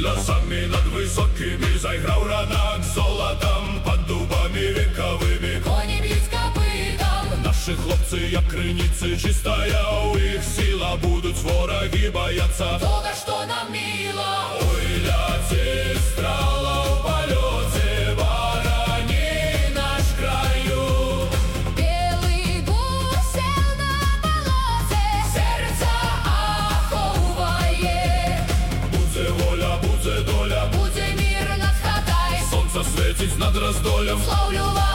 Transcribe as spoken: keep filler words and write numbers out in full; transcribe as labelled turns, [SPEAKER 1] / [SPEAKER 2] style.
[SPEAKER 1] лясами над високими зайграв ранок золотом, під дубами віковими
[SPEAKER 2] коні б'ють копитом.
[SPEAKER 1] Наші хлопці, як криниці, чистая у їх сила, будуть вороги бояться
[SPEAKER 2] того, що нам мило.
[SPEAKER 1] Ой, ляці страла в польоті, барані наш краю.
[SPEAKER 2] Білий гусел на болоте, серця аховує.
[SPEAKER 1] Буде воля, буде доля,
[SPEAKER 2] Буде мир над хатай,
[SPEAKER 1] сонце світить над роздолем.
[SPEAKER 2] славлю вас.